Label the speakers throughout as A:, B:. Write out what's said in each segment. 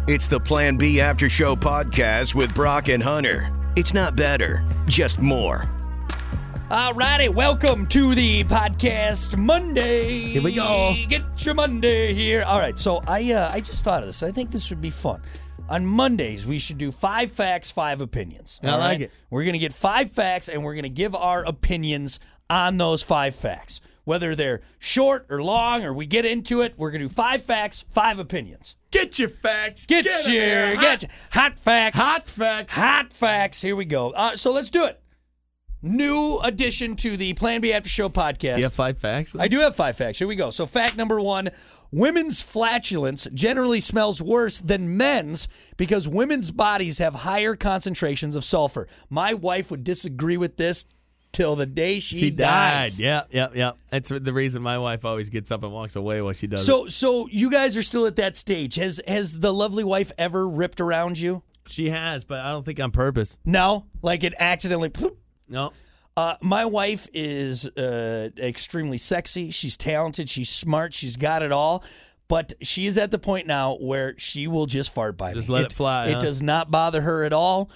A: It's the Plan B After Show podcast with Brock and Hunter. It's not better, just more.
B: All righty, welcome to the podcast Monday.
C: Here we go.
B: Get your Monday here. All right, so I just thought of this. I think this would be fun. On Mondays, we should do 5 facts, 5 opinions.
C: I like it.
B: We're going to get 5 facts, and we're going to give our opinions on those 5 facts. Whether they're short or long or we get into it, we're going to do 5 facts, 5 opinions.
C: Get your facts.
B: Get your hot facts.
C: Hot facts.
B: Hot facts. Here we go. So let's do it. New addition to the Plan B After Show podcast.
C: You have 5 facts?
B: I do have 5 facts. Here we go. So fact number 1, women's flatulence generally smells worse than men's because women's bodies have higher concentrations of sulfur. My wife would disagree with this till the day she dies.
C: Died. Yeah. That's the reason my wife always gets up and walks away while she does it.
B: So you guys are still at that stage. Has the lovely wife ever ripped around you?
C: She has, but I don't think on purpose.
B: No? Like it accidentally...
C: No.
B: My wife is extremely sexy. She's talented. She's smart. She's got it all. But she is at the point now where she will just fart by me.
C: Just let it fly.
B: It does not bother her at all.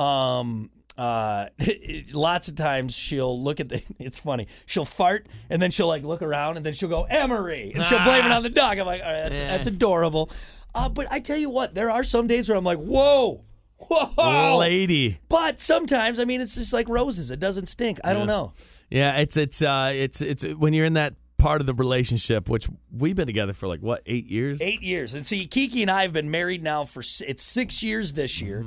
B: Lots of times she'll look at it's funny. She'll fart and then she'll like look around and then she'll go, Emery, and she'll blame it on the dog. I'm like, all right, that's adorable. But I tell you what, there are some days where I'm like, whoa,
C: lady.
B: But sometimes, I mean, it's just like roses. It doesn't stink. I don't know.
C: Yeah, it's when you're in that part of the relationship, which we've been together for 8 years?
B: 8 years. And see, Kiki and I have been married now it's 6 years this year.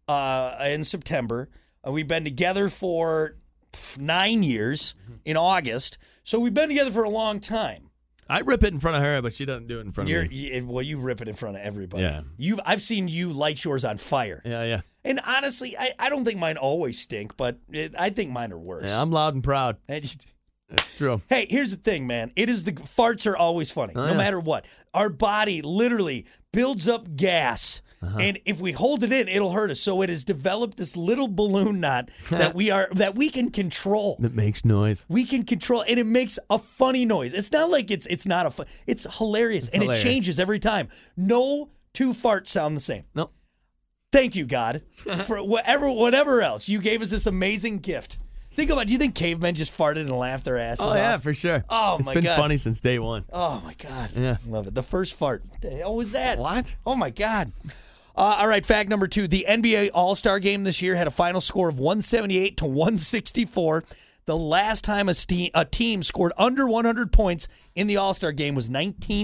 B: In September. We've been together for 9 years in August. So we've been together for a long time.
C: I rip it in front of her, but she doesn't do it in front of me.
B: Well, you rip it in front of everybody.
C: Yeah.
B: I've seen you light yours on fire.
C: Yeah.
B: And honestly, I don't think mine always stink, but I think mine are worse.
C: Yeah, I'm loud and proud. That's true.
B: Hey, here's the thing, man. Farts are always funny, no matter what. Our body literally builds up gas. And if we hold it in, it'll hurt us. So it has developed this little balloon knot that we can control.
C: That makes noise.
B: We can control, and it makes a funny noise. It's not like it's not it's hilarious, and it changes every time. No 2 farts sound the same.
C: Nope.
B: Thank you, God, for whatever else. You gave us this amazing gift. Think about it. Do you think cavemen just farted and laughed their asses off?
C: Oh, yeah, for sure.
B: Oh,
C: it's
B: my
C: been
B: God.
C: funny since day one.
B: Oh, my God.
C: Yeah.
B: Love it. The first fart. What the hell was that?
C: What?
B: Oh, my God. All right, fact number 2. The NBA All-Star Game this year had a final score of 178 to 164. The last time a team scored under 100 points in the All-Star Game was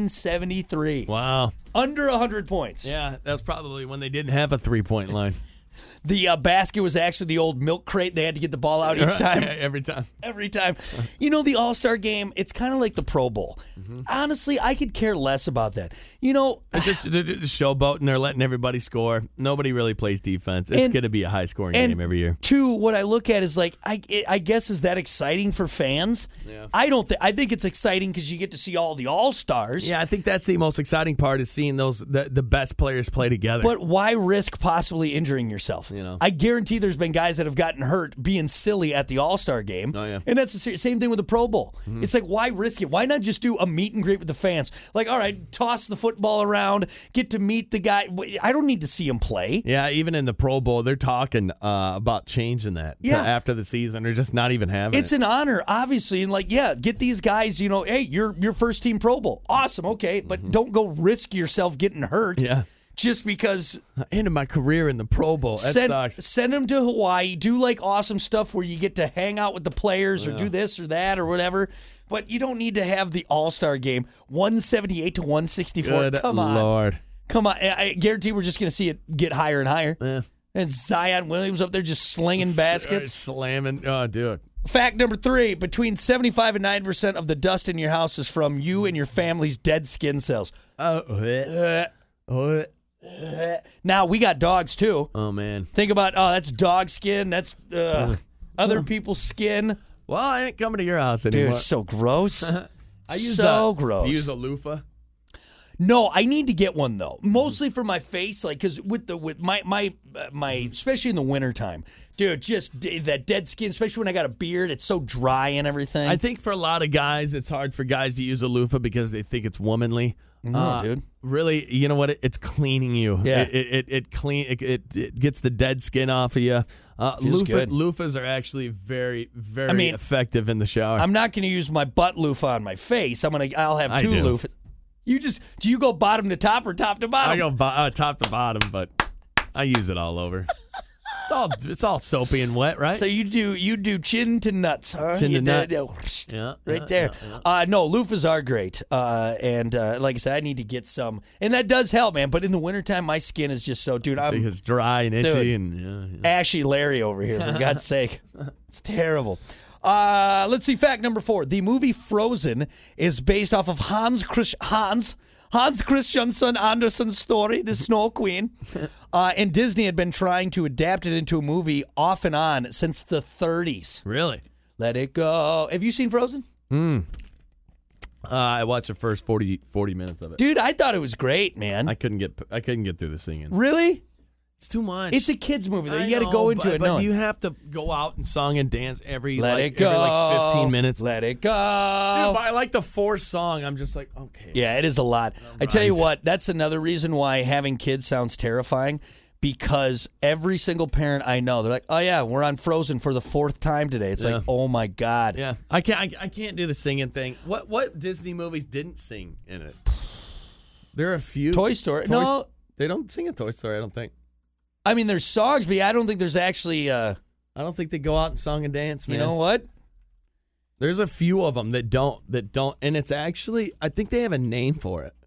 B: 1973.
C: Wow.
B: Under 100 points.
C: Yeah, that was probably when they didn't have a 3-point line.
B: The basket was actually the old milk crate. They had to get the ball out each time.
C: Yeah, every time.
B: Every time. You know, the All-Star Game, it's kind of like the Pro Bowl. Honestly, I could care less about that. You know,
C: They're just showboating. They're letting everybody score. Nobody really plays defense. It's going to be a high-scoring game every year.
B: 2, what I look at is I guess, is that exciting for fans?
C: Yeah.
B: I think it's exciting because you get to see all the All-Stars.
C: Yeah, I think that's the most exciting part is seeing the best players play together.
B: But why risk possibly injuring yourself?
C: You know.
B: I guarantee there's been guys that have gotten hurt being silly at the All-Star game.
C: Oh, yeah.
B: And that's the same thing with the Pro Bowl. It's like, why risk it? Why not just do a meet and greet with the fans? Like, all right, toss the football around, get to meet the guy. I don't need to see him play.
C: Yeah, even in the Pro Bowl, they're talking about changing that to after the season. They're just not even having
B: It's an honor, obviously. And get these guys, hey, you're first team Pro Bowl. Awesome, okay. But don't go risk yourself getting hurt.
C: Yeah.
B: Just because
C: I ended my career in the Pro Bowl. That sucks.
B: Send them to Hawaii. Do awesome stuff where you get to hang out with the players or do this or that or whatever. But you don't need to have the All-Star game 178 to 164.
C: Good
B: Come on.
C: Lord.
B: Come on. I guarantee we're just going to see it get higher and higher.
C: Yeah.
B: And Zion Williams up there just slinging baskets.
C: Slamming. Oh, dude.
B: Fact number 3, between 75 and 9% of the dust in your house is from you and your family's dead skin cells. Now, we got dogs, too.
C: Oh, man.
B: Think about, that's dog skin. That's other people's skin.
C: Well, I ain't coming to your house anymore.
B: Dude, it's so gross.
C: Gross.
B: Do
C: you use a loofah?
B: No, I need to get one though. Mostly for my face, because with my especially in the wintertime, dude, just that dead skin, especially when I got a beard, it's so dry and everything.
C: I think for a lot of guys, it's hard for guys to use a loofah because they think it's womanly.
B: No, dude.
C: really, you know what? It's cleaning you.
B: Yeah.
C: It gets the dead skin off of you.
B: Feels good.
C: Loofahs are actually very, very effective in the shower.
B: I'm not going to use my butt loofah on my face. I'll have two loofahs. Do you go bottom to top or top to bottom?
C: I go top to bottom, but I use it all over. It's all soapy and wet, right?
B: So you do chin to nuts, huh?
C: Chin to nut.
B: Yeah, right there. Yeah. No, loofahs are great. And like I said, I need to get some. And that does help, man. But in the wintertime, my skin is just so, dude,
C: it's dry and itchy and
B: Ashy Larry over here, for God's sake. It's terrible. Let's see, fact number 4. The movie Frozen is based off of Hans Christian Andersen's story, The Snow Queen. And Disney had been trying to adapt it into a movie off and on since the 30s.
C: Really?
B: Let it go. Have you seen Frozen?
C: I watched the first 40 minutes of it.
B: Dude, I thought it was great, man.
C: I couldn't get through the singing.
B: Really?
C: It's too much.
B: It's a kid's movie, though. You got to go into it
C: but
B: knowing.
C: You have to go out and song and dance every 15 minutes.
B: Let it go.
C: Dude, but I like the fourth song. I'm just like, okay.
B: Yeah, it is a lot. I tell you what, that's another reason why having kids sounds terrifying, because every single parent I know, they're like, oh, yeah, we're on Frozen for the 4th time today. It's like, oh, my God.
C: Yeah, I can't do the singing thing. What Disney movies didn't sing in it? There are a few.
B: Toy Story. No.
C: They don't sing in Toy Story, I don't think.
B: I mean, there's songs, but I don't think there's actually. I
C: don't think they go out and song and dance, man.
B: You know what?
C: There's a few of them that don't, and it's actually, I think they have a name for it.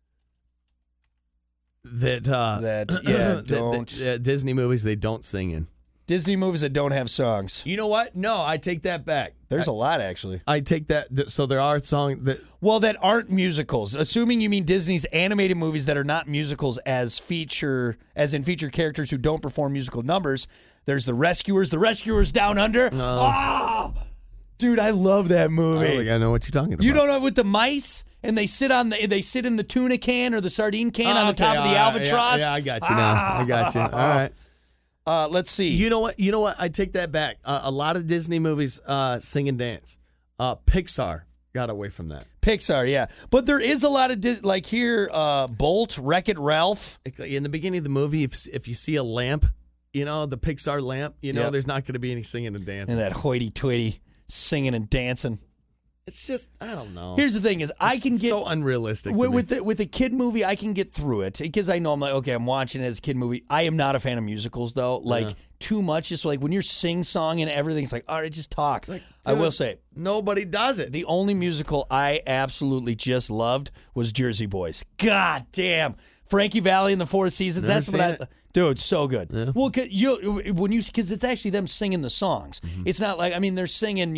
C: Disney movies they don't sing in.
B: Disney movies that don't have songs.
C: You know what? No, I take that back.
B: There's a lot, actually.
C: I take that. So there are songs that.
B: Well, that aren't musicals. Assuming you mean Disney's animated movies that are not musicals as in feature characters who don't perform musical numbers. There's The Rescuers Down Under. Oh, dude, I love that movie.
C: I don't think I know what you're talking about.
B: You don't know, with the mice and they sit in the tuna can or the sardine can on the top of the albatross.
C: Yeah, I got you now. I got you. All right.
B: Let's see.
C: You know what? I take that back. A lot of Disney movies sing and dance. Pixar got away from that.
B: Pixar, yeah. But there is a lot of, like here, Bolt, Wreck-It Ralph.
C: In the beginning of the movie, if you see a lamp, the Pixar lamp, there's not going to be any singing and dancing.
B: And that hoity-toity singing and dancing.
C: It's just, I don't know.
B: Here's the thing is, I can get...
C: so unrealistic
B: with a kid movie, I can get through it. Because I know, I'm like, okay, I'm watching it as a kid movie. I am not a fan of musicals, though. Like, too much. Just like when you're sing-song and everything's like, all right, just talks. Like, I will say...
C: Nobody does it.
B: The only musical I absolutely just loved was Jersey Boys. God damn. Frankie Valli and the Four Seasons. That's what I... Dude, so good. Yeah. Well, because it's actually them singing the songs. Mm-hmm. It's not like, they're singing,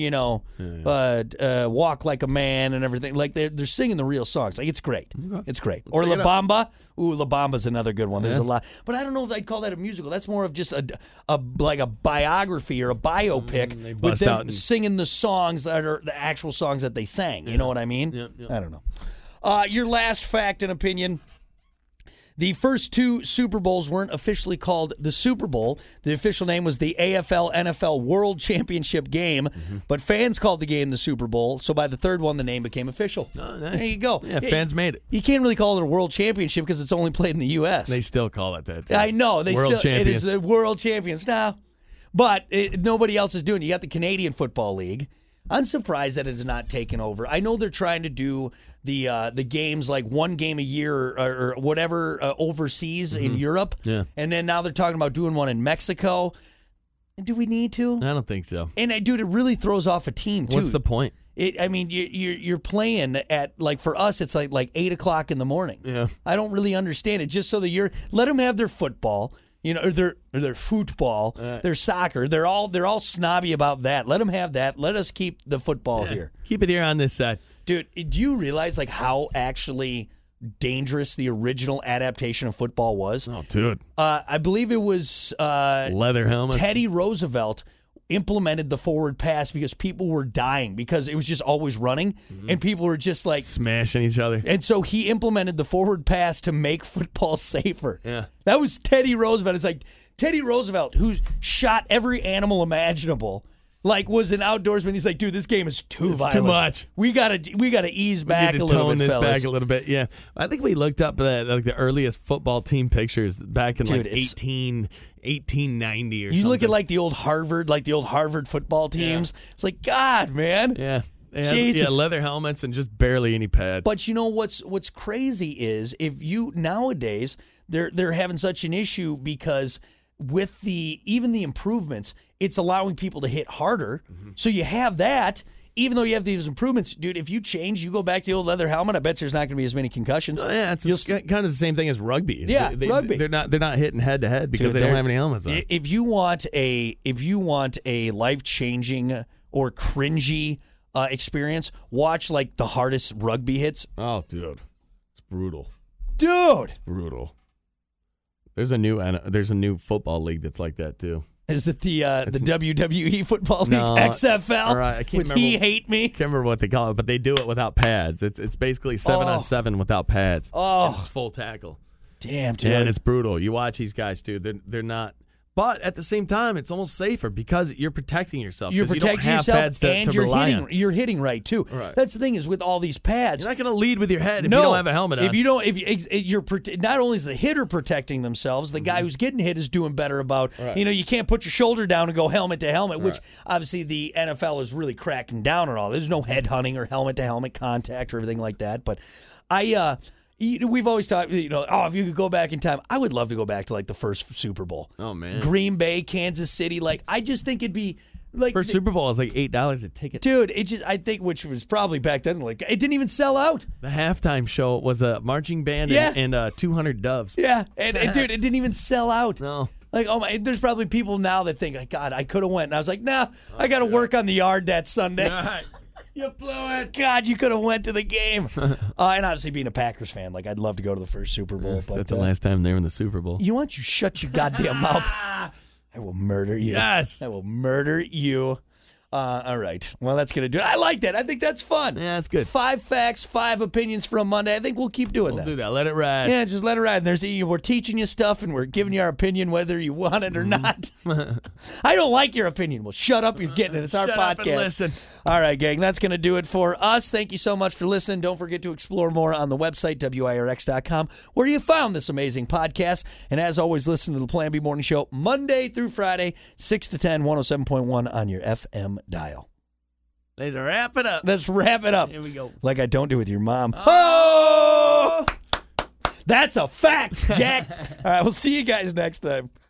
B: Walk Like a Man and everything. Like they're singing the real songs. Like, it's great. Okay. It's great. Or La Bamba. Ooh, La Bamba's another good one. There's a lot, but I don't know if I'd call that a musical. That's more of just a biography or a biopic with them singing the songs that are the actual songs that they sang. You know what I mean?
C: Yeah.
B: I don't know. Your last fact and opinion. The first 2 Super Bowls weren't officially called the Super Bowl. The official name was the AFL-NFL World Championship Game, but fans called the game the Super Bowl, so by the third one, the name became official.
C: Oh, nice.
B: There you go.
C: Yeah, fans made it.
B: You can't really call it a World Championship because it's only played in the U.S.
C: They still call it that, too.
B: I know.
C: World Champions.
B: It is the World Champions now. But nobody else is doing it. You got the Canadian Football League. I'm surprised that it's not taken over. I know they're trying to do the games like one game a year or whatever overseas in Europe.
C: Yeah.
B: And then now they're talking about doing one in Mexico. Do we need to?
C: I don't think so.
B: And dude, it really throws off a team too.
C: What's the point?
B: You're playing at, like, for us it's like 8 o'clock in the morning.
C: Yeah.
B: I don't really understand it. Just so that let them have their football. Or their football, their soccer. They're all snobby about that. Let them have that. Let us keep the football here.
C: Keep it here on this side.
B: Dude, do you realize like how actually dangerous the original adaptation of football was?
C: Oh, dude.
B: I believe it was
C: leather helmets.
B: Teddy Roosevelt implemented the forward pass because people were dying because it was just always running and people were just like
C: smashing each other.
B: And so he implemented the forward pass to make football safer.
C: Yeah.
B: That was Teddy Roosevelt. It's like Teddy Roosevelt, who shot every animal imaginable, like was an outdoorsman. He's like, dude, this game is too violent.
C: Too much.
B: We gotta ease back
C: we need
B: a
C: to
B: little
C: tone
B: bit,
C: this
B: fellas.
C: back a little bit. Yeah, I think we looked up the earliest football team pictures back in
B: Dude,
C: like
B: it's-
C: 1890 or
B: You
C: something.
B: look at like the old Harvard football teams. It's like, God, man.
C: yeah. They had,
B: Jesus.
C: leather helmets and just barely any pads.
B: But you know what's crazy is if you nowadays they're having such an issue because with even the improvements, it's allowing people to hit harder.
C: Mm-hmm.
B: So you have that. Even though you have these improvements, dude, if you change, you go back to the old leather helmet, I bet there's not going to be as many concussions.
C: Yeah, it's kind of the same thing as rugby.
B: Yeah, rugby.
C: They're not hitting head to head because
B: Dude,
C: they don't have any helmets on.
B: If you want a life-changing or cringy experience, watch like the hardest rugby hits.
C: Oh, dude, it's brutal.
B: Dude,
C: Brutal. There's a new football league that's like that too.
B: is it the WWE football league,
C: No,
B: XFL?
C: all right, I can't
B: with
C: remember.
B: He Hate Me.
C: Can't remember what they call it, but they do it without pads. It's basically 7-on-7 without pads.
B: Oh.
C: And it's full tackle.
B: Damn, dude.
C: And it's brutal. You watch these guys, dude. They're not. But at the same time, it's almost safer because you're protecting yourself.
B: You're
C: 'cause you don't
B: protecting
C: have
B: yourself,
C: pads to
B: and
C: rely on.
B: you're hitting right too.
C: Right.
B: That's the thing is with all these pads.
C: You're not going to lead with your head if
B: no,
C: you don't have a helmet on.
B: If you don't, you're not only is the hitter protecting themselves, the
C: Mm-hmm.
B: guy who's getting hit is doing better about. You can't put your shoulder down and go helmet to helmet, which obviously the NFL is really cracking down on all. There's no head hunting or helmet to helmet contact or everything like that. But we've always talked, if you could go back in time, I would love to go back to like the first Super Bowl.
C: Oh, man.
B: Green Bay, Kansas City. Like, I just think it'd be like.
C: First Super Bowl is like $8 a ticket.
B: Dude, I think, which was probably back then, like, it didn't even sell out.
C: The halftime show was a marching band
B: Yeah.
C: and 200 doves.
B: Yeah. And dude, it didn't even sell out.
C: No.
B: Like, oh my, there's probably people now that think, like, God, I could have went. And I was like, nah, I got to work on the yard that Sunday.
C: Right. You blew it.
B: God, you could have went to the game. And obviously being a Packers fan, like, I'd love to go to the first Super Bowl. But
C: That's the last time they were in the Super Bowl.
B: You want you shut your goddamn mouth. I will murder you.
C: Yes.
B: I will murder you. All right. Well, that's going to do it. I like that. I think that's fun.
C: Yeah, that's good.
B: 5 facts, 5 opinions from Monday. I think we'll keep doing
C: We'll
B: that.
C: do that. Let it ride.
B: Yeah, just let it ride. We're teaching you stuff and we're giving you our opinion whether you want it or not. I don't like your opinion. Well, shut up. You're getting it. It's our
C: Shut
B: podcast.
C: up and listen.
B: All right, gang. That's going to do it for us. Thank you so much for listening. Don't forget to explore more on the website, WIRX.com, where you found this amazing podcast. And as always, listen to the Plan B Morning Show Monday through Friday, 6 to 10, 107.1 on your FM dial.
C: Let's wrap it up.
B: Let's wrap it up.
C: Here we go.
B: Like I don't do with your mom. Oh! That's a fact, Jack. All right, we'll see you guys next time.